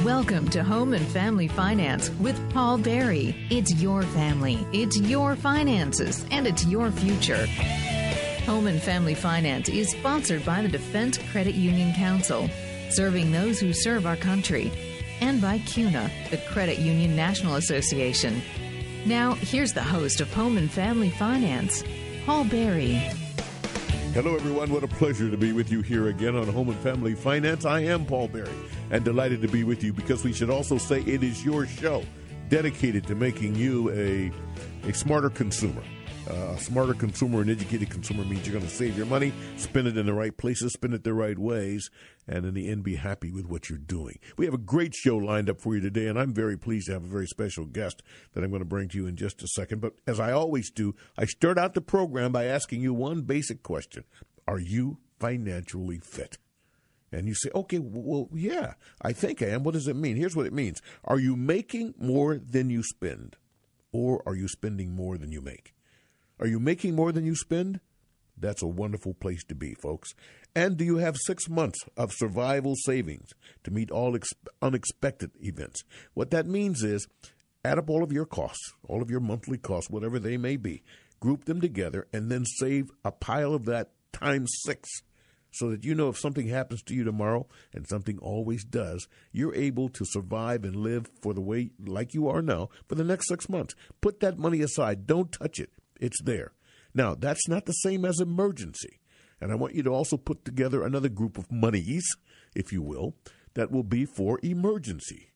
Welcome to Home and Family Finance with Paul Berry. It's your family, it's your finances, and it's your future. Home and Family Finance is sponsored by the Defense Credit Union Council, serving those who serve our country, and by CUNA, the Credit Union National Association. Now, here's the host of Home and Family Finance, Paul Berry. Hello, everyone. What a pleasure to be with you here again on Home and Family Finance. I am Paul Berry, and delighted to be with you because we should also say it is your show dedicated to making you a smarter consumer. A smarter consumer, an educated consumer means you're going to save your money, spend it in the right places, spend it the right ways, and in the end be happy with what you're doing. We have a great show lined up for you today, and I'm very pleased to have a very special guest that I'm going to bring to you in just a second. But as I always do, I start out the program by asking you one basic question. Are you financially fit? And you say, okay, well, yeah, I think I am. What does it mean? Here's what it means. Are you making more than you spend, or are you spending more than you make? Are you making more than you spend? That's a wonderful place to be, folks. And do you have 6 months of survival savings to meet all unexpected events? What that means is add up all of your costs, all of your monthly costs, whatever they may be, group them together, and then save a pile of that times 6 so that you know if something happens to you tomorrow, and something always does, you're able to survive and live for the way like you are now for the next 6 months. Put that money aside. Don't touch it. It's there. Now, that's not the same as emergency. And I want you to also put together another group of monies, if you will, that will be for emergency.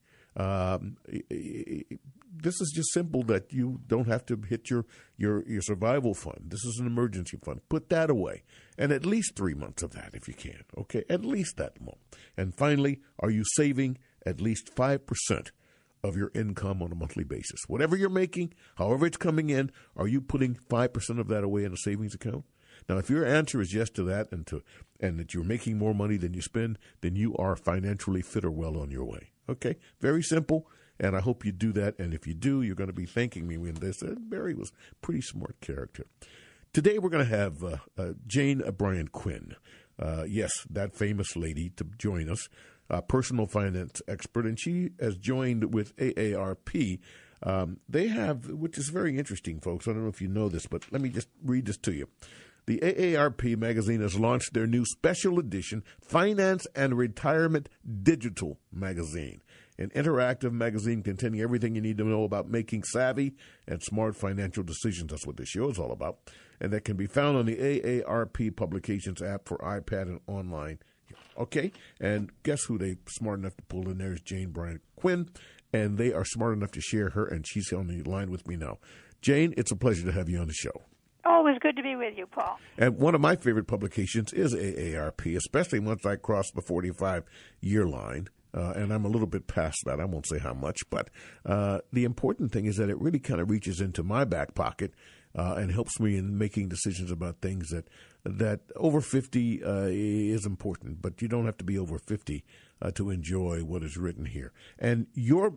This is just simple that you don't have to hit your survival fund. This is an emergency fund. Put that away. And at least 3 months of that if you can. Okay, at least that month. And finally, are you saving at least 5% of your income on a monthly basis? Whatever you're making, however it's coming in, are you putting 5% of that away in a savings account? Now, if your answer is yes to that and that you're making more money than you spend, then you are financially fit or well on your way. Okay? Very simple, and I hope you do that. And if you do, you're going to be thanking me when they said Barry was a pretty smart character. Today we're going to have Jane Bryant Quinn. Yes, that famous lady to join us. Personal finance expert, and she has joined with AARP. They have, which is very interesting, folks. I don't know if you know this, but let me just read this to you. The AARP magazine has launched their new special edition Finance and Retirement Digital magazine, an interactive magazine containing everything you need to know about making savvy and smart financial decisions. That's what this show is all about. And that can be found on the AARP Publications app for iPad and online. Okay, and guess who they smart enough to pull in there is Jane Bryant Quinn, and they are smart enough to share her, and she's on the line with me now. Jane, it's a pleasure to have you on the show. Always good to be with you, Paul. And one of my favorite publications is AARP, especially once I cross the 45-year line, and I'm a little bit past that. I won't say how much, but the important thing is that it really kind of reaches into my back pocket and helps me in making decisions about things that over 50 is important, but you don't have to be over 50 to enjoy what is written here. And your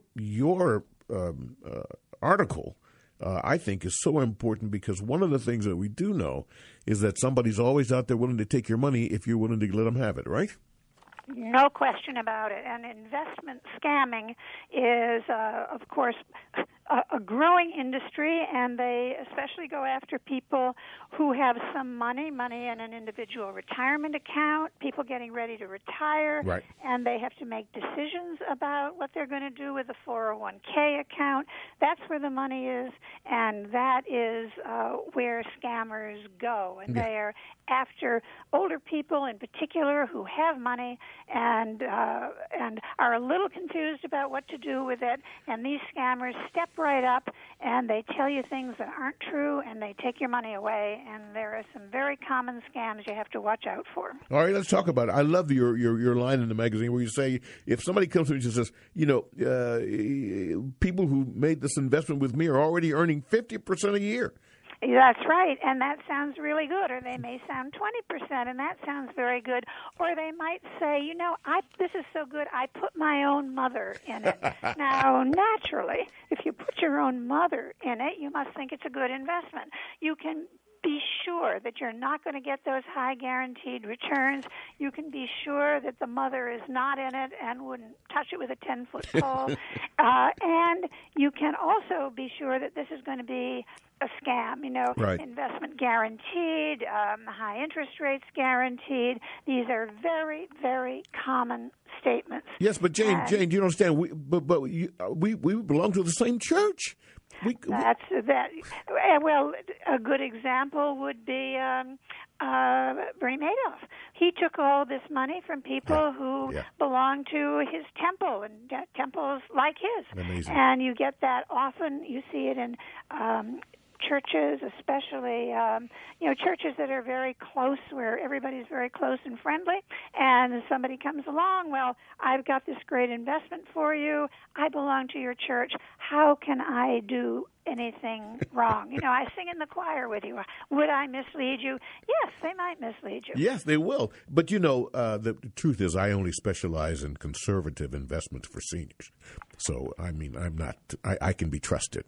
article, I think, is so important because one of the things that we do know is that somebody's always out there willing to take your money if you're willing to let them have it, right? No question about it. And investment scamming is, of course, a growing industry, and they especially go after people who have some money in an individual retirement account, people getting ready to retire, right, and they have to make decisions about what they're going to do with a 401k account. That's where the money is, and that is where scammers go. And they are after older people in particular who have money and are a little confused about what to do with it, and these scammers step right up and they tell you things that aren't true and they take your money away, and there are some very common scams you have to watch out for. All right, let's talk about it. I love your line in the magazine where you say if somebody comes to me and says, people who made this investment with me are already earning 50% a year. That's right, and that sounds really good. Or they may sound 20%, and that sounds very good. Or they might say, this is so good, I put my own mother in it. Now, naturally, if you put your own mother in it, you must think it's a good investment. You can be sure that you're not going to get those high guaranteed returns. You can be sure that the mother is not in it and wouldn't touch it with a 10-foot pole. And you can also be sure that this is going to be a scam, right. Investment guaranteed, high interest rates guaranteed. These are very, very common statements. Yes, but Jane, you understand? We belong to the same church. That's that. Well, a good example would be Bernie Madoff. He took all this money from people who belong to his temple, and temples like his. Amazing. And you get that often. You see it in churches, especially churches that are very close, where everybody's very close and friendly, and somebody comes along, well, I've got this great investment for you, I belong to your church, how can I do anything wrong? I sing in the choir with you. Would I mislead you? Yes, they might mislead you. Yes, they will. But the truth is, I only specialize in conservative investments for seniors. So, I'm not, I can be trusted.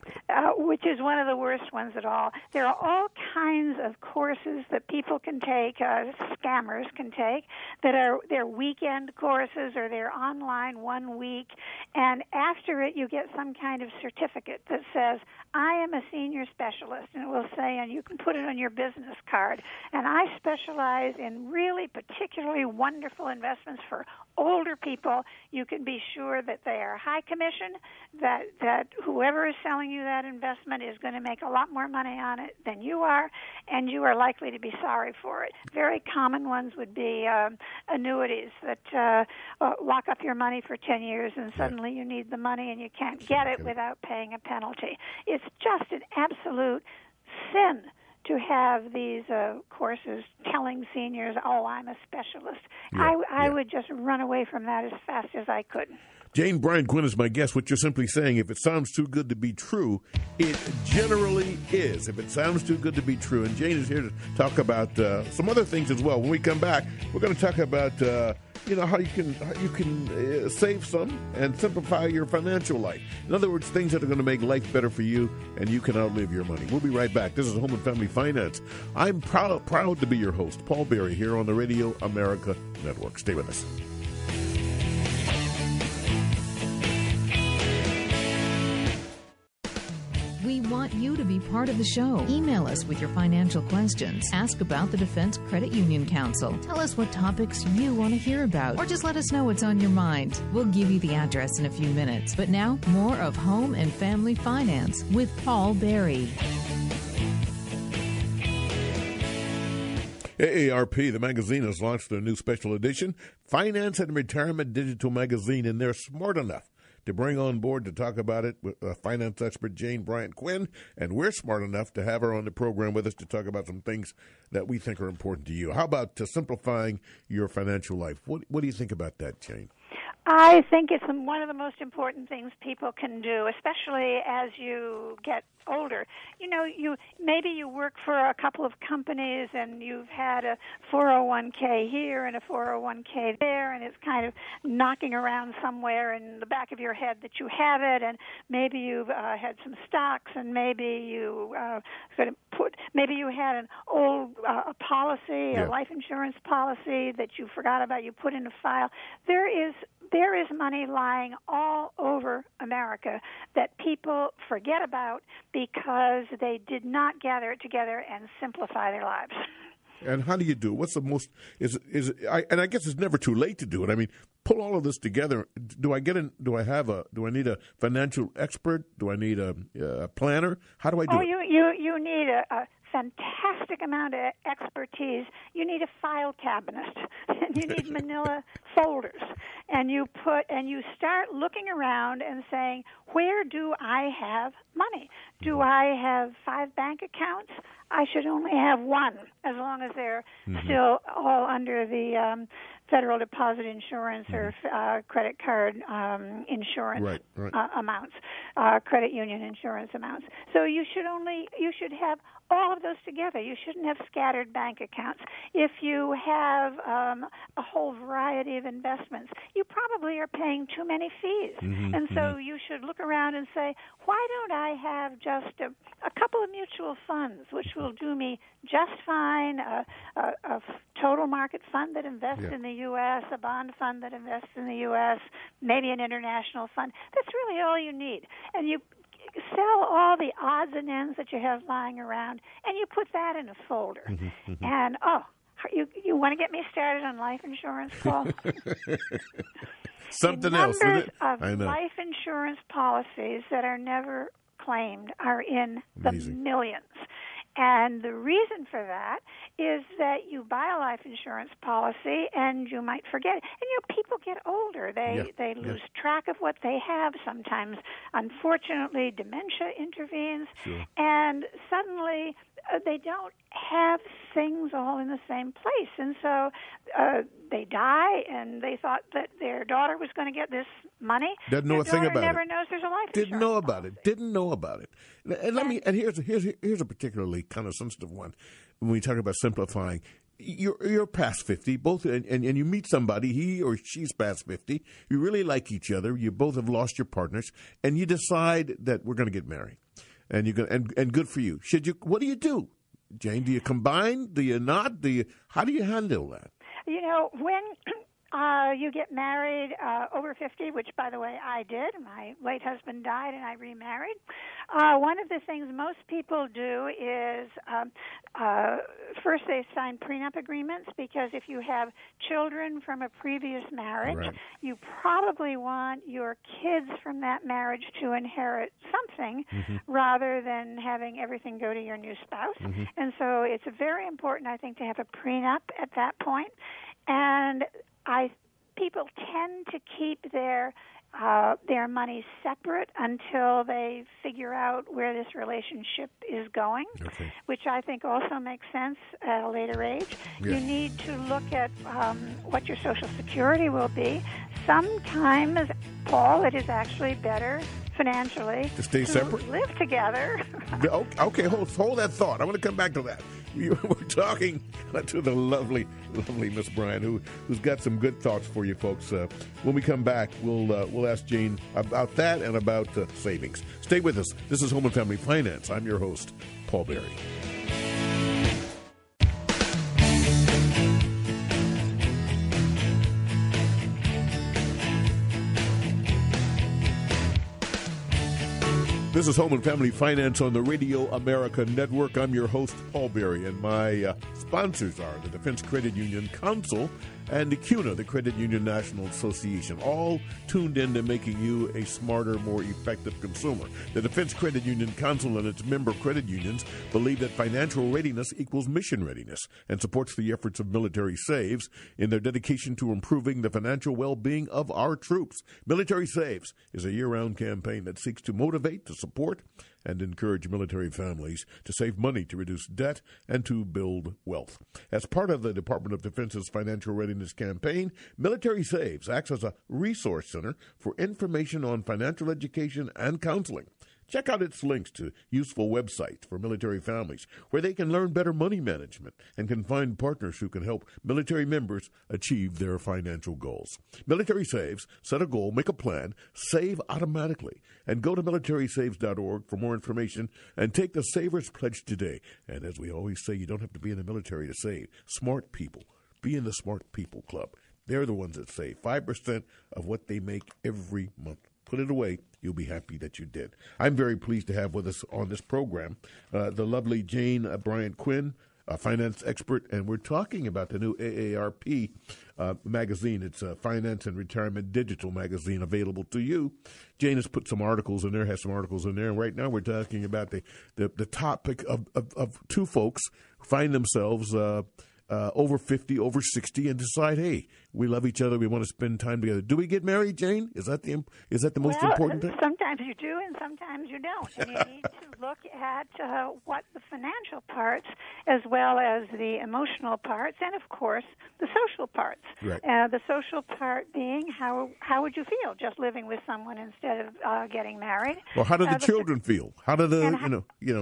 Which is one of the worst ones at all. There are all kinds of courses that people can take, scammers can take, that are their weekend courses or their online 1 week, and after it you get some kind of certificate that says, I am a senior specialist, and it will say, and you can put it on your business card, and I specialize in really particularly wonderful investments for older people. You can be sure that they are high commission, that whoever is selling you that investment is going to make a lot more money on it than you are, and you are likely to be sorry for it. Very common ones would be annuities that lock up your money for 10 years, and suddenly you need the money and you can't get it without paying a penalty. It's just an absolute sin to have these courses telling seniors, oh, I'm a specialist. I would just run away from that as fast as I could. Jane Bryant Quinn is my guest. What you're simply saying, if it sounds too good to be true, it generally is. If it sounds too good to be true. And Jane is here to talk about some other things as well. When we come back, we're going to talk about how you can save some and simplify your financial life. In other words, things that are going to make life better for you, and you can outlive your money. We'll be right back. This is Home and Family Finance. I'm proud to be your host, Paul Berry, here on the Radio America Network. Stay with us. We want you to be part of the show. Email us with your financial questions. Ask about the Defense Credit Union Council. Tell us what topics you want to hear about. Or just let us know what's on your mind. We'll give you the address in a few minutes. But now, more of Home and Family Finance with Paul Berry. AARP, the magazine, has launched their new special edition, Finance and Retirement Digital Magazine, and they're smart enough to bring on board to talk about it with finance expert Jane Bryant Quinn, and we're smart enough to have her on the program with us to talk about some things that we think are important to you. How about simplifying your financial life? What do you think about that, Jane? I think it's one of the most important things people can do, especially as you get older. Maybe you work for a couple of companies and you've had a 401k here and a 401k there, and it's kind of knocking around somewhere in the back of your head that you have it, and maybe you've had some stocks, and maybe you maybe you had an old policy, a life insurance policy that you forgot about, you put in a file. There is money lying all over America that people forget about because they did not gather it together and simplify their lives. And how do you do it? What's the most and I guess it's never too late to do it. I mean, pull all of this together. Do I need a financial expert? Do I need a planner? How do I do it? You need a fantastic amount of expertise. You need a file cabinet, and you need manila folders, and you start looking around and saying, where do I have money? Do I have 5 bank accounts? I should only have 1, as long as they're still all under the Federal Deposit Insurance or credit card insurance amounts, credit union insurance amounts. So you should have all of those together. You shouldn't have scattered bank accounts. If you have a whole variety of investments, you probably are paying too many fees. And so you should look around and say, why don't I have just a couple of mutual funds, which will do me just fine, a total market fund that invests in the U.S., a bond fund that invests in the U.S., maybe an international fund. That's really all you need. And you sell all the odds and ends that you have lying around, and you put that in a folder. And, you want to get me started on life insurance, Paul? Something else, isn't it? The numbers of life insurance policies that are never claimed are in the millions. And the reason for that is that you buy a life insurance policy and you might forget it. And, people get older. They lose track of what they have. Sometimes, unfortunately, dementia intervenes. And suddenly they don't have things all in the same place. And so they die, and they thought that their daughter was going to get this money. Doesn't know a thing about it. Never knows there's a life insurance Didn't know about policy. it. Didn't know about it. And here's a particularly kind of sensitive one when we talk about simplifying. You're past 50, both, and you meet somebody, he or she's past 50. You really like each other. You both have lost your partners, and you decide that we're going to get married, and you're going and good for you. What do you do, Jane? Do you combine? Do you not? How do you handle that? When you get married over 50, which, by the way, I did. My late husband died, and I remarried. One of the things most people do is first they sign prenup agreements, because if you have children from a previous marriage, you probably want your kids from that marriage to inherit something rather than having everything go to your new spouse. And so it's very important, I think, to have a prenup at that point. And people tend to keep their money separate until they figure out where this relationship is going, which I think also makes sense at a later age. You need to look at what your Social Security will be. Sometimes, Paul, it is actually better financially to stay separate, live together. Okay, hold that thought. I want to come back to that. We're talking to the lovely Miss Bryan, who's got some good thoughts for you folks. When we come back, we'll ask Jane about that and about savings. Stay with us. This is Home and Family Finance. I'm your host, Paul Berry. This is Home and Family Finance on the Radio America Network. I'm your host, Paul Berry, and my sponsors are the Defense Credit Union Council and the CUNA, the Credit Union National Association, all tuned in to making you a smarter, more effective consumer. The Defense Credit Union Council and its member credit unions believe that financial readiness equals mission readiness and supports the efforts of Military Saves in their dedication to improving the financial well-being of our troops. Military Saves is a year-round campaign that seeks to motivate, to support, and encourage military families to save money, to reduce debt, and to build wealth. As part of the Department of Defense's financial readiness campaign, Military Saves acts as a resource center for information on financial education and counseling. Check out its links to useful websites for military families where they can learn better money management and can find partners who can help military members achieve their financial goals. Military Saves, set a goal, make a plan, save automatically, and go to militarysaves.org for more information and take the Savers Pledge today. And as we always say, you don't have to be in the military to save. Smart people. Be in the Smart People Club. They're the ones that save 5% of what they make every month. Put it away. You'll be happy that you did. I'm very pleased to have with us on this program the lovely Jane Bryant-Quinn, a finance expert, and we're talking about the new AARP magazine. It's a finance and retirement digital magazine available to you. Jane has put some articles in there, has some articles in there, and right now we're talking about the topic of two folks who find themselves over 50, over 60, and decide, hey, we love each other, we want to spend time together. Do we get married, Jane? Is that the most important thing? Sometimes you do, and sometimes you don't. And you need to look at what the financial parts as well as the emotional parts, and of course the social parts. Right. The social part being how would you feel just living with someone instead of getting married? Well, how do the children feel? How do the and how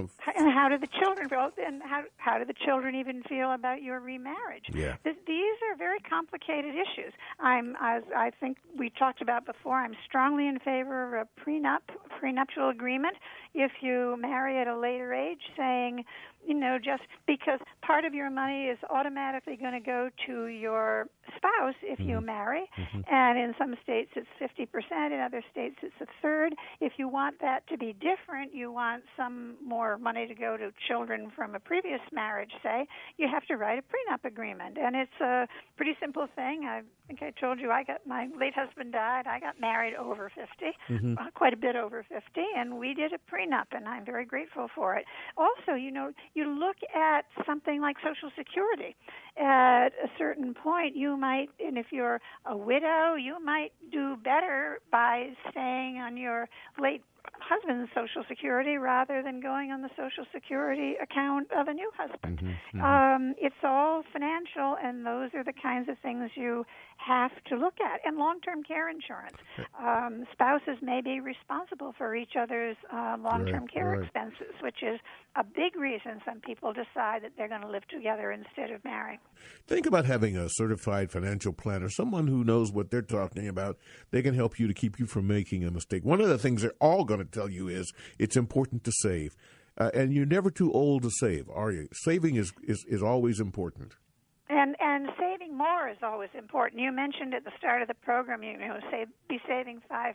do the children feel? And how do the children even feel about your remarriage? Yeah. These are very complicated issues. As I think we talked about before, I'm strongly in favor of a prenuptial agreement. If you marry at a later age, saying, just because part of your money is automatically going to go to your spouse if you marry, and in some states it's 50%, in other states it's a third. If you want that to be different, you want some more money to go to children from a previous marriage, say, you have to write a prenup agreement. And it's a pretty simple thing. I think I told you my late husband died. I got married over 50, quite a bit over 50, and we did a prenup, and I'm very grateful for it. Also, you look at something like Social Security. At a certain point, you might, and if you're a widow, you might do better by staying on your late husband's Social Security rather than going on the Social Security account of a new husband. It's all financial, and those are the kinds of things you have to look at. And long-term care insurance. Spouses may be responsible for each other's long-term care expenses, which is a big reason some people decide that they're going to live together instead of marrying. Think about having a certified financial planner, someone who knows what they're talking about. They can help you to keep you from making a mistake. One of the things they're all going to tell you is it's important to save. And you're never too old to save, are you? Saving is always important. And saving more is always important. You mentioned at the start of the program, be saving 5%,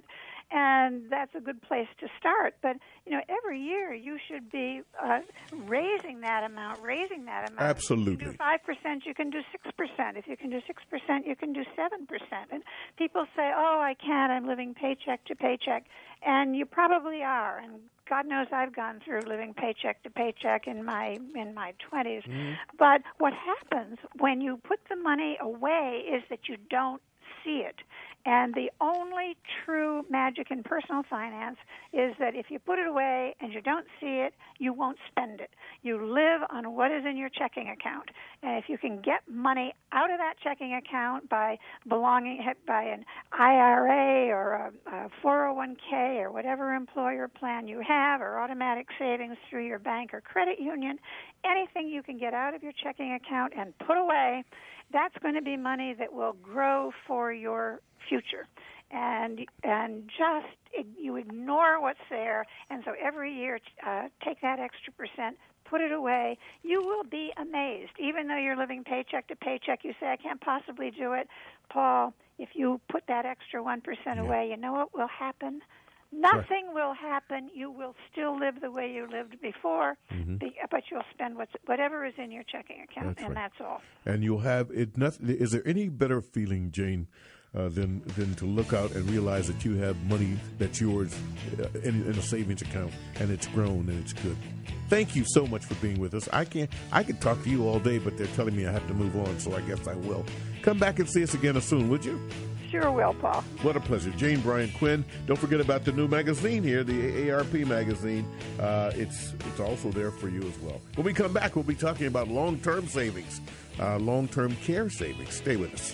and that's a good place to start. But every year you should be raising that amount. Absolutely. If you do 5%, you can do 6%. If you can do 6%, you can do 7%. And people say, "Oh, I can't. I'm living paycheck to paycheck," and you probably are. And God knows I've gone through living paycheck to paycheck in my 20s. But what happens when you put the money away is that you don't see it. And the only true magic in personal finance is that if you put it away and you don't see it, you won't spend it. You live on what is in your checking account. And if you can get money out of that checking account by an IRA or a 401k or whatever employer plan you have, or automatic savings through your bank or credit union, anything you can get out of your checking account and put away, that's going to be money that will grow for your future. And you ignore what's there, and so every year take that extra percent, put it away. You will be amazed. Even though you're living paycheck to paycheck, you say, "I can't possibly do it." Paul, if you put that extra 1% away, you know what will happen? Nothing will happen. You will still live the way you lived before, but you'll spend whatever is in your checking account, that's all. And you'll have it. Is there any better feeling, Jane, than to look out and realize that you have money that's yours in a savings account, and it's grown and it's good? Thank you so much for being with us. I could talk to you all day, but they're telling me I have to move on, so I guess I will. Come back and see us again soon, would you? Sure will, Paul. What a pleasure. Jane Bryant-Quinn. Don't forget about the new magazine here, the AARP magazine. It's also there for you as well. When we come back, we'll be talking about long-term savings, long-term care savings. Stay with us.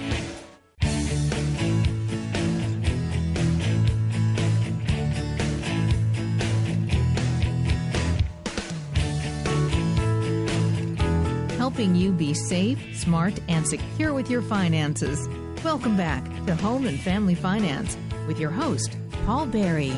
Helping you be safe, smart, and secure with your finances. Welcome back to Home and Family Finance with your host, Paul Berry.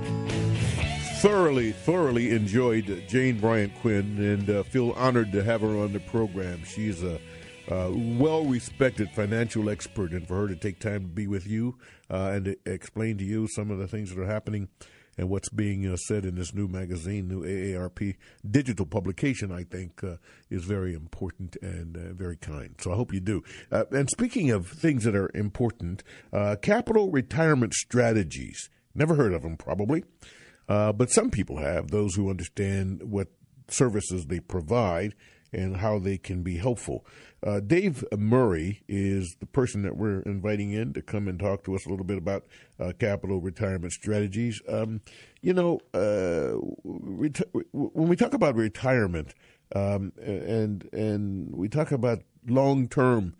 Thoroughly enjoyed Jane Bryant-Quinn, and feel honored to have her on the program. She's a well-respected financial expert, and for her to take time to be with you and to explain to you some of the things that are happening and what's being said in this new magazine, new AARP digital publication, I think is very important and very kind. So I hope you do. And speaking of things that are important, Capital Retirement Strategies. Never heard of them, probably. But some people have, those who understand what services they provide and how they can be helpful. Dave Murray is the person that we're inviting in to come and talk to us a little bit about Capital Retirement Strategies. When we talk about retirement, and we talk about long-term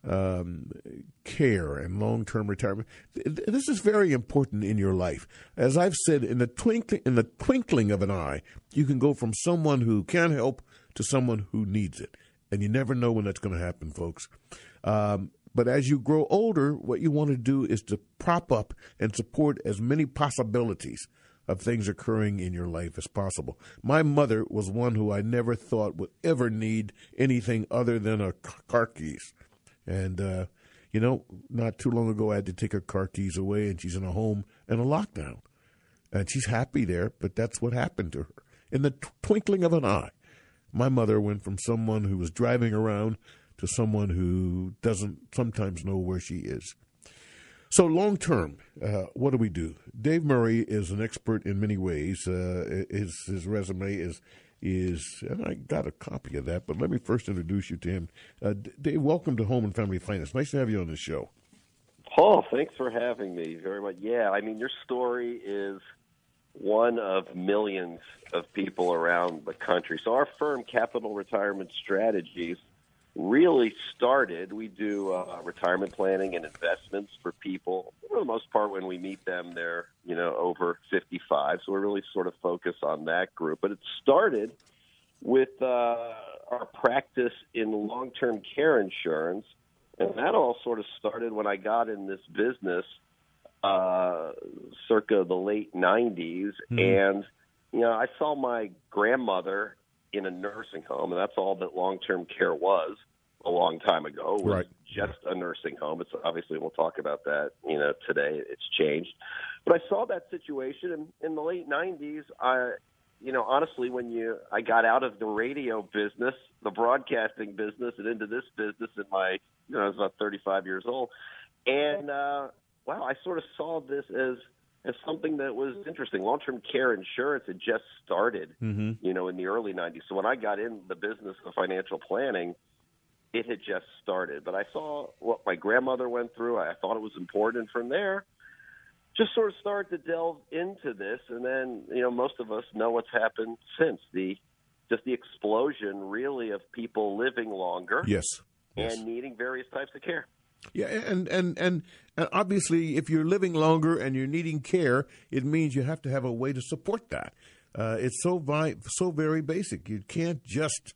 care and long-term retirement. This is very important in your life. As I've said, in the twinkling of an eye, you can go from someone who can help to someone who needs it, and you never know when that's going to happen, folks. But as you grow older, what you want to do is to prop up and support as many possibilities of things occurring in your life as possible. My mother was one who I never thought would ever need anything other than her car keys. And, not too long ago, I had to take her car keys away, and she's in a home in a lockdown. And she's happy there, but that's what happened to her. In the twinkling of an eye, my mother went from someone who was driving around to someone who doesn't sometimes know where she is. So long term, what do? Dave Murray is an expert in many ways. His resume is, and I got a copy of that, but let me first introduce you to him. Dave, welcome to Home and Family Finance. Nice to have you on the show. Paul, thanks for having me very much. Yeah, I mean, your story is one of millions of people around the country. So our firm, Capital Retirement Strategies, really started. We do retirement planning and investments for people. For the most part, when we meet them, they're over 55. So we're really sort of focused on that group. But it started with our practice in long-term care insurance, and that all sort of started when I got in this business circa the late 90s. And I saw my grandmother in a nursing home, and that's all that long-term care was a long time ago. It was right. Just a nursing home. It's obviously, we'll talk about that, today. It's changed. But I saw that situation in the late 90s. Honestly, when I got out of the radio business, the broadcasting business, and into this business in I was about 35 years old. And, I sort of saw this as something that was interesting. Long-term care insurance had just started, in the early 90s. So when I got in the business of financial planning, it had just started. But I saw what my grandmother went through. I thought it was important. And from there, just sort of started to delve into this. And then, most of us know what's happened since. The explosion, really, of people living longer. Yes. And needing various types of care. Yeah, and obviously, if you're living longer and you're needing care, it means you have to have a way to support that. It's so very basic. You can't just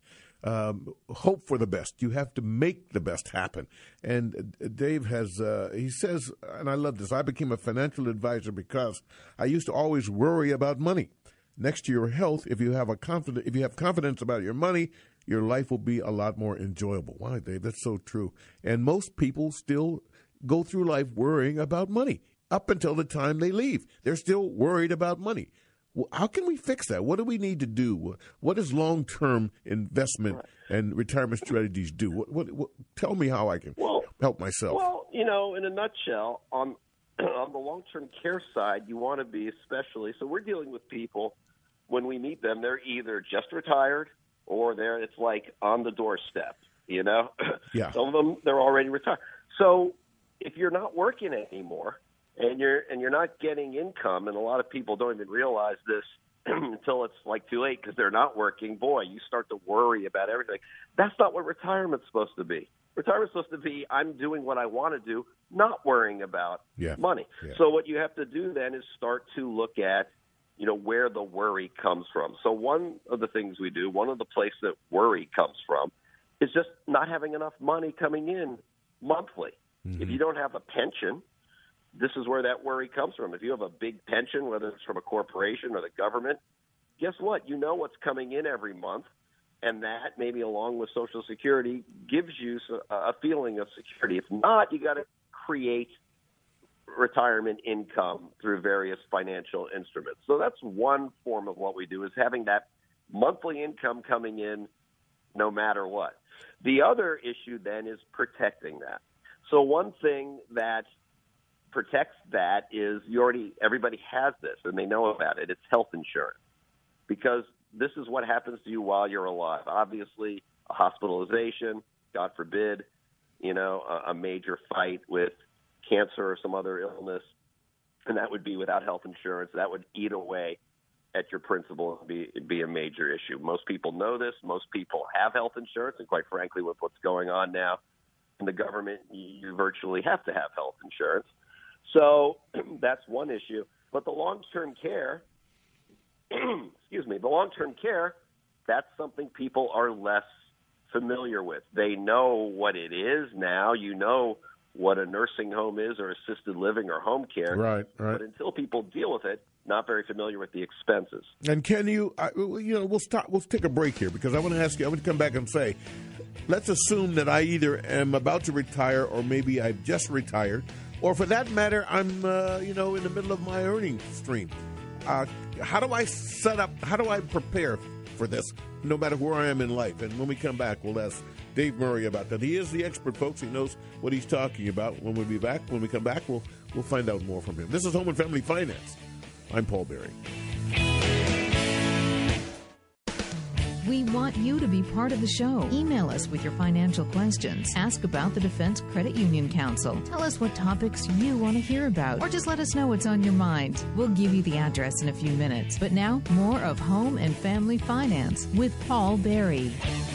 hope for the best. You have to make the best happen. And Dave he says, and I love this, I became a financial advisor because I used to always worry about money. Next to your health, if you have confidence about your money, your life will be a lot more enjoyable. Wow, Dave, that's so true. And most people still go through life worrying about money up until the time they leave. They're still worried about money. Well, how can we fix that? What do we need to do? What does long-term investment and retirement strategies do? What tell me how I can help myself. Well, in a nutshell, on the long-term care side, you want to be especially – so we're dealing with people, when we meet them, they're either just retired or it's like on the doorstep, Yeah. Some of them, they're already retired. So if you're not working anymore – and you're not getting income, and a lot of people don't even realize this until it's like too late because they're not working. Boy, you start to worry about everything. That's not what retirement's supposed to be. Retirement's supposed to be I'm doing what I want to do, not worrying about money. Yeah. So what you have to do then is start to look at, where the worry comes from. So one of the things we do, one of the places that worry comes from, is just not having enough money coming in monthly. Mm-hmm. If you don't have a pension, this is where that worry comes from. If you have a big pension, whether it's from a corporation or the government, guess what? You know what's coming in every month, and that, maybe along with Social Security, gives you a feeling of security. If not, you got to create retirement income through various financial instruments. So that's one form of what we do, is having that monthly income coming in no matter what. The other issue then is protecting that. So one thing that protects that is everybody has this and they know about it. It's health insurance, because this is what happens to you while you're alive. Obviously, a hospitalization, God forbid, a major fight with cancer or some other illness, and that would be without health insurance. That would eat away at your principal would be a major issue. Most people know this. Most people have health insurance, and quite frankly, with what's going on now in the government, you virtually have to have health insurance. So that's one issue. But the long-term care, that's something people are less familiar with. They know what it is now. You know what a nursing home is, or assisted living, or home care. Right. But until people deal with it, not very familiar with the expenses. And can you, we'll stop. We'll take a break here because I want to ask you. I want to come back and say, let's assume that I either am about to retire, or maybe I've just retired, or for that matter, I'm in the middle of my earning stream. How do I set up? How do I prepare for this, no matter where I am in life? And when we come back, we'll ask Dave Murray about that. He is the expert, folks. He knows what he's talking about. When we come back, we'll find out more from him. This is Home and Family Finance. I'm Paul Berry. We want you to be part of the show. Email us with your financial questions. Ask about the Defense Credit Union Council. Tell us what topics you want to hear about, or just let us know what's on your mind. We'll give you the address in a few minutes. But now, more of Home and Family Finance with Paul Berry.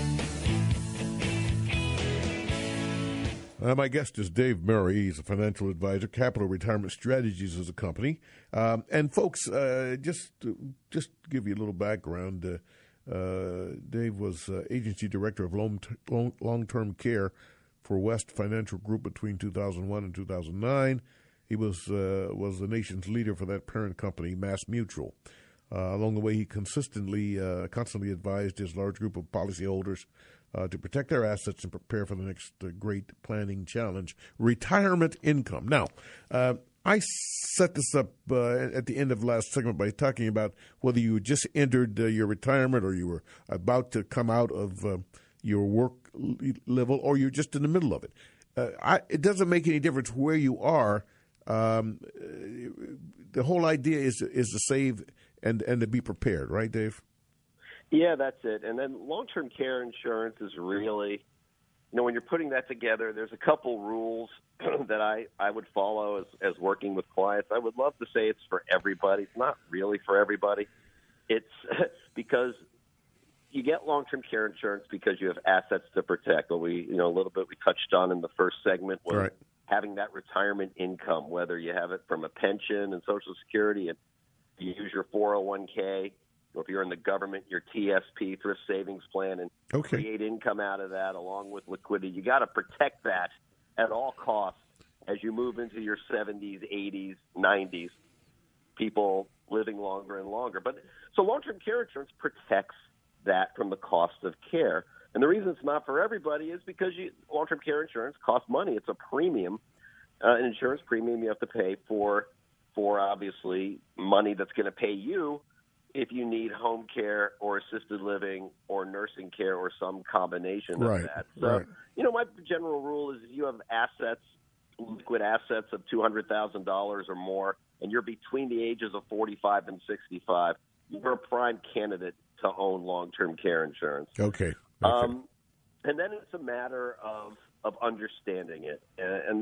My guest is Dave Murray. He's a financial advisor. Capital Retirement Strategies is a company. And folks, just give you a little background. Dave was agency director of long-term care for West Financial Group between 2001 and 2009. He was the nation's leader for that parent company, Mass Mutual. Along the way, he constantly advised his large group of policyholders to protect their assets and prepare for the next great planning challenge, retirement income. Now, I set this up at the end of last segment by talking about whether you just entered your retirement, or you were about to come out of your work level, or you're just in the middle of it. It doesn't make any difference where you are. The whole idea is to save and to be prepared, right, Dave? Yeah, that's it. And then long-term care insurance is really, when you're putting that together, there's a couple rules that I would follow as working with clients. I would love to say it's for everybody. It's not really for everybody. It's because you get long-term care insurance because you have assets to protect. What we, a little bit we touched on in the first segment was right. Having that retirement income, whether you have it from a pension and Social Security, and you use your 401k, or if you're in the government, your TSP, thrift savings plan, and create income out of that along with liquidity. You got to protect that at all costs as you move into your 70s, 80s, 90s, people living longer and longer. But so long-term care insurance protects that from the cost of care. And the reason it's not for everybody is because long-term care insurance costs money. It's a premium, an insurance premium you have to pay for obviously money that's going to pay you if you need home care or assisted living or nursing care or some combination of that. So, my general rule is if you have assets, liquid assets of $200,000 or more, and you're between the ages of 45 and 65, you're a prime candidate to own long-term care insurance. Okay. And then it's a matter of understanding it. And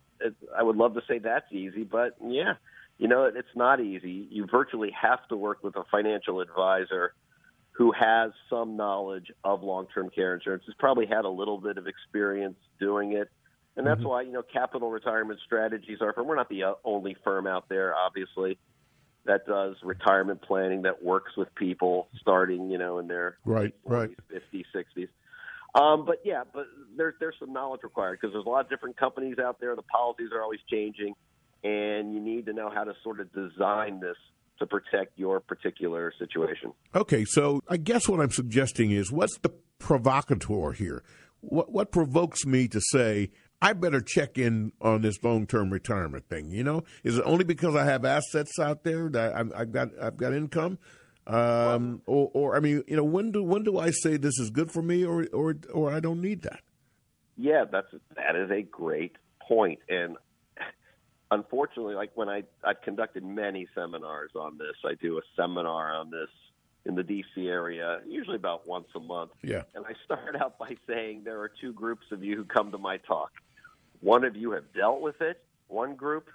I would love to say that's easy, but yeah. It's not easy. You virtually have to work with a financial advisor who has some knowledge of long-term care insurance, has probably had a little bit of experience doing it. And that's why, Capital Retirement Strategies we're not the only firm out there, obviously, that does retirement planning, that works with people starting, in their 40s, 50s, 60s. But there's some knowledge required because there's a lot of different companies out there. The policies are always changing. And you need to know how to sort of design this to protect your particular situation. Okay, so I guess what I'm suggesting is, what's the provocateur here? What provokes me to say, I better check in on this long-term retirement thing? Is it only because I have assets out there that I've got income? When do I say this is good for me, or I don't need that? Yeah, that is a great point. And unfortunately, like when I've conducted many seminars on this. I do a seminar on this in the D.C. area, usually about once a month. Yeah. And I start out by saying there are two groups of you who come to my talk. One of you have dealt with it, one group,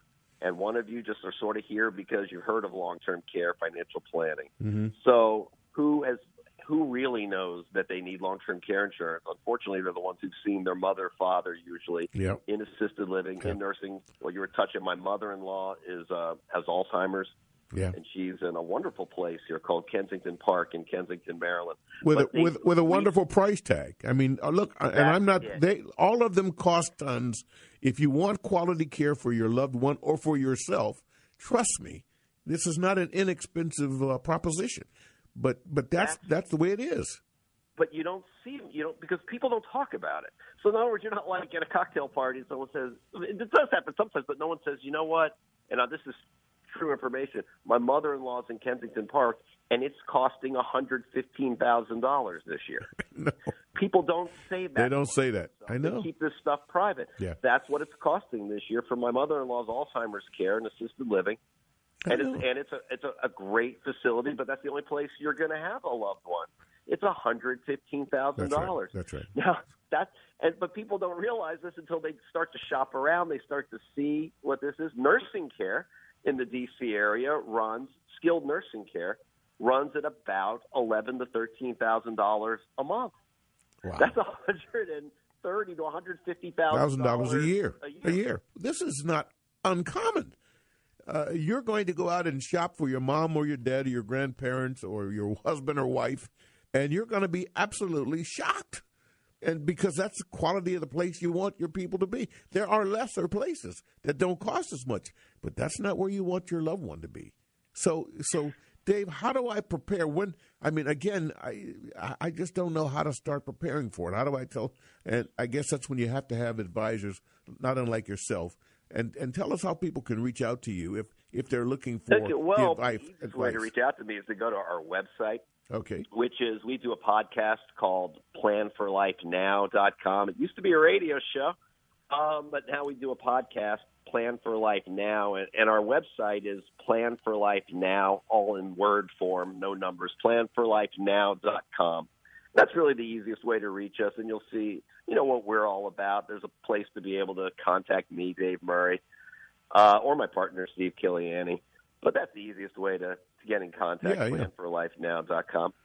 and one of you just are sort of here because you've heard of long-term care financial planning. Mm-hmm. So who really knows that they need long-term care insurance? Unfortunately, they're the ones who've seen their mother, father, usually in assisted living, in nursing. Well, you were touching. My mother-in-law has Alzheimer's. Yeah. And she's in a wonderful place here called Kensington Park in Kensington, Maryland. With a wonderful price tag. I mean, look, and I'm not. All of them cost tons. If you want quality care for your loved one or for yourself, trust me, this is not an inexpensive proposition. But that's the way it is. But you don't see them, because people don't talk about it. So in other words, you're not like at a cocktail party and someone says, it does happen sometimes, but no one says, you know what, and this is true information. My mother-in-law's in Kensington Park, and it's costing $115,000 this year. No. People don't say that. They don't say that. I know. They keep this stuff private. Yeah. That's what it's costing this year for my mother-in-law's Alzheimer's care and assisted living. And it's a great facility, but that's the only place you're going to have a loved one. It's $115,000. That's right. Now but people don't realize this until they start to shop around. They start to see what this is. Nursing care in the D.C. area skilled nursing care runs at about $11,000 to $13,000 a month. Wow. That's $130,000 to $150,000 a year. This is not uncommon. You're going to go out and shop for your mom or your dad or your grandparents or your husband or wife, and you're going to be absolutely shocked. And because that's the quality of the place you want your people to be. There are lesser places that don't cost as much, but that's not where you want your loved one to be. So Dave, how do I prepare? I just don't know how to start preparing for it. How do I tell? And I guess that's when you have to have advisors, not unlike yourself. And tell us how people can reach out to you if they're looking for advice. The easiest way to reach out to me is to go to our website. Okay. Which is, we do a podcast called planforlifenow.com. It used to be a radio show, but now we do a podcast, Plan for Life Now, and our website is Plan for Life Now, all in word form, no numbers, planforlifenow.com. That's really the easiest way to reach us, and you'll see, what we're all about. There's a place to be able to contact me, Dave Murray, or my partner, Steve Kiliani. But that's the easiest way to get in contact, planforlifenow.com.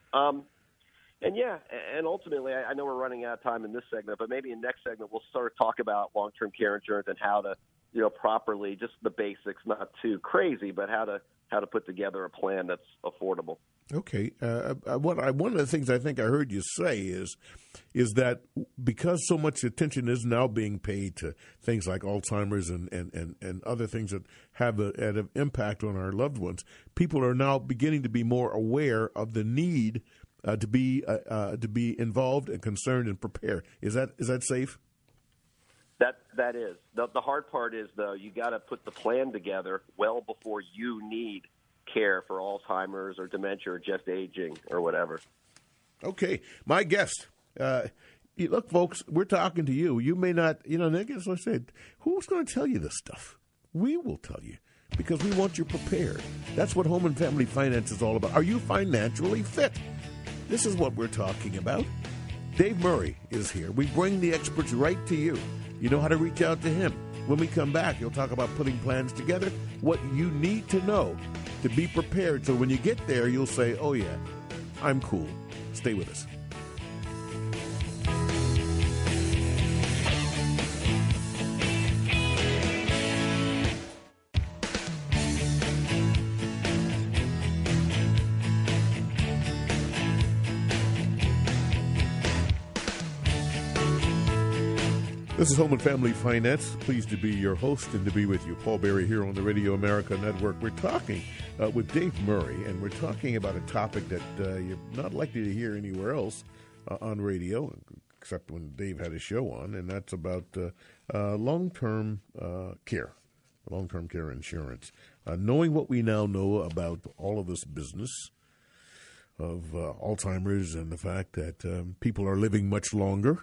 And ultimately, I know we're running out of time in this segment, but maybe in next segment we'll sort of talk about long-term care insurance and how to, properly, just the basics, not too crazy, but how to put together a plan that's affordable. Okay. One of the things I think I heard you say is that because so much attention is now being paid to things like Alzheimer's and other things that have an impact on our loved ones, people are now beginning to be more aware of the need to be involved and concerned and prepared. Is that safe? That is. The hard part is, though, you got to put the plan together well before you need care for Alzheimer's or dementia or just aging or whatever. Okay. My guest, look, folks, we're talking to you. You may not, I guess I said, who's going to tell you this stuff? We will tell you because we want you prepared. That's what Home and Family Finance is all about. Are you financially fit? This is what we're talking about. Dave Murray is here. We bring the experts right to you. You know how to reach out to him. When we come back, he'll talk about putting plans together, what you need to know to be prepared. So when you get there, you'll say, oh, yeah, I'm cool. Stay with us. This is Home and Family Finance. Pleased to be your host and to be with you. Paul Berry here on the Radio America Network. We're talking with Dave Murray, and we're talking about a topic that you're not likely to hear anywhere else on radio, except when Dave had a show on, and that's about long-term care insurance. Knowing what we now know about all of this business of Alzheimer's and the fact that people are living much longer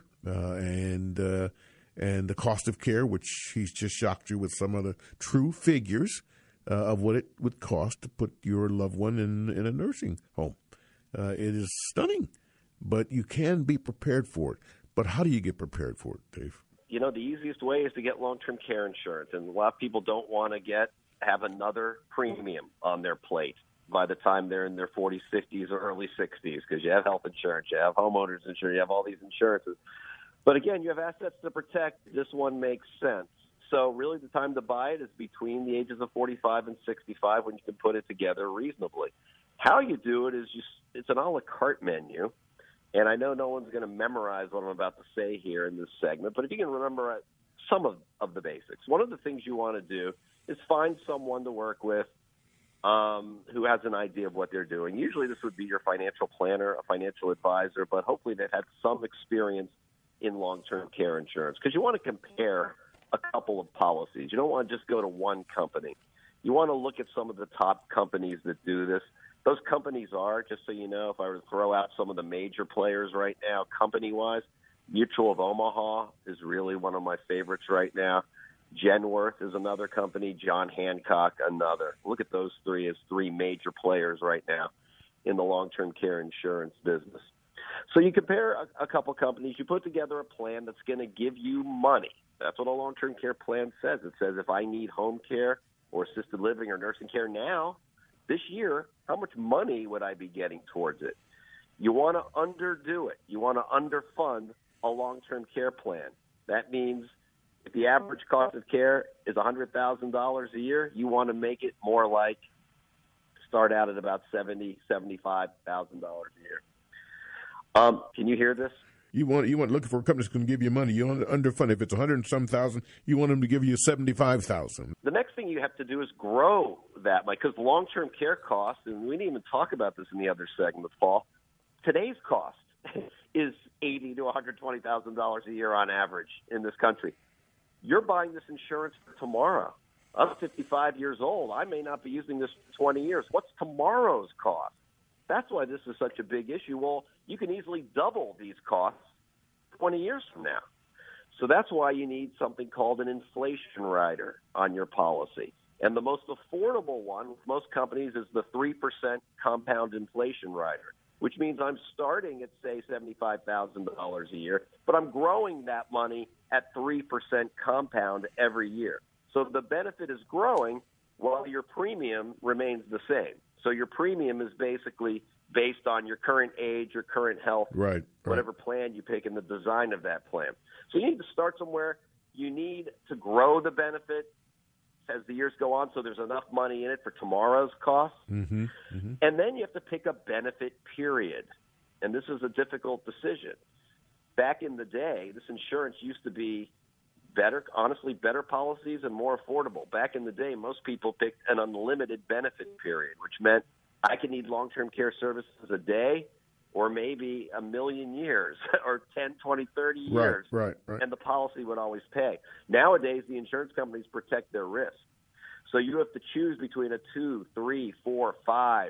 and the cost of care, which he's just shocked you with some of the true figures of what it would cost to put your loved one in a nursing home. It is stunning, but you can be prepared for it. But how do you get prepared for it, Dave? The easiest way is to get long-term care insurance, and a lot of people don't want to get have another premium on their plate by the time they're in their 40s, 50s, or early 60s, because you have health insurance, you have homeowners insurance, you have all these insurances. But again, you have assets to protect. This one makes sense. So really the time to buy it is between the ages of 45 and 65 when you can put it together reasonably. How you do it is it's an a la carte menu. And I know no one's going to memorize what I'm about to say here in this segment, but if you can remember some of the basics. One of the things you want to do is find someone to work with who has an idea of what they're doing. Usually this would be your financial planner, a financial advisor, but hopefully they've had some experience in long-term care insurance, because you want to compare a couple of policies. You don't want to just go to one company. You want to look at some of the top companies that do this. Those companies are, just so you know, if I were to throw out some of the major players right now, company-wise, Mutual of Omaha is really one of my favorites right now. Genworth is another company. John Hancock, another. Look at those three as three major players right now in the long-term care insurance business. So you compare a couple companies. You put together a plan that's going to give you money. That's what a long-term care plan says. It says if I need home care or assisted living or nursing care now, this year, how much money would I be getting towards it? You want to underdo it. You want to underfund a long-term care plan. That means if the average cost of care is $100,000 a year, you want to make it more like start out at about $70,000, $75,000 a year. Can you hear this? You want looking for a company that's going to give you money. You want to underfund. If it's $100,000, you want them to give you $75,000. The next thing you have to do is grow that, because long-term care costs, and we didn't even talk about this in the other segment, Paul. Today's cost is $80,000 to $120,000 a year on average in this country. You're buying this insurance for tomorrow. I'm 55 years old. I may not be using this for 20 years. What's tomorrow's cost? That's why this is such a big issue. Well, you can easily double these costs 20 years from now. So that's why you need something called an inflation rider on your policy. And the most affordable one with most companies is the 3% compound inflation rider, which means I'm starting at, say, $75,000 a year, but I'm growing that money at 3% compound every year. So the benefit is growing while your premium remains the same. So your premium is basically based on your current age, your current health, right. Whatever plan you pick and the design of that plan. So you need to start somewhere. You need to grow the benefit as the years go on so there's enough money in it for tomorrow's costs. Mm-hmm, mm-hmm. And then you have to pick a benefit period. And this is a difficult decision. Back in the day, this insurance used to be better policies and more affordable. Back in the day, most people picked an unlimited benefit period, which meant I could need long-term care services a day or maybe a million years or 10, 20, 30 years. Right. And the policy would always pay. Nowadays, the insurance companies protect their risk. So you have to choose between a 2, 3, 4, 5,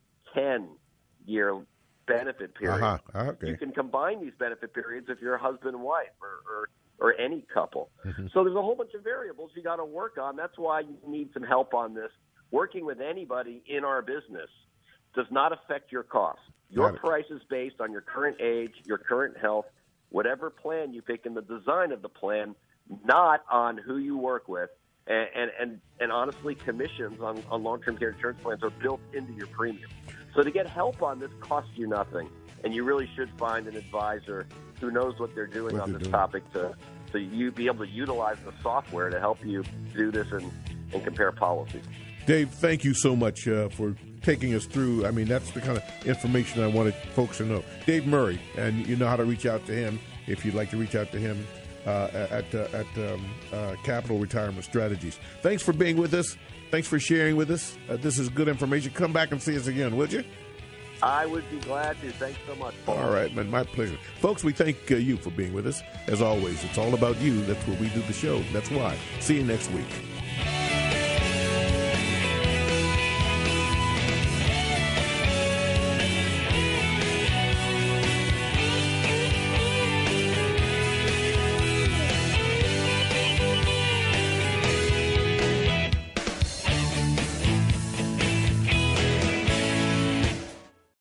10-year benefit period. Okay. You can combine these benefit periods if you're a husband and wife or any couple. Mm-hmm. So there's a whole bunch of variables you got to work on. That's why you need some help on this. Working with anybody in our business does not affect your costs. Your price is based on your current age, your current health, whatever plan you pick in the design of the plan, not on who you work with. And honestly, commissions on long-term care insurance plans are built into your premium. So to get help on this costs you nothing, and you really should find an advisor who knows what they're doing on this topic to you be able to utilize the software to help you do this and compare policies. Dave, thank you so much for taking us through. I mean, that's the kind of information I wanted folks to know. Dave Murray, and you know how to reach out to him if you'd like to reach out to him at Capital Retirement Strategies. Thanks for being with us. Thanks for sharing with us. This is good information. Come back and see us again, would you? I would be glad to. Thanks so much, Paul. All right, man. My pleasure. Folks, we thank you for being with us. As always, it's all about you. That's where we do the show. That's why. See you next week.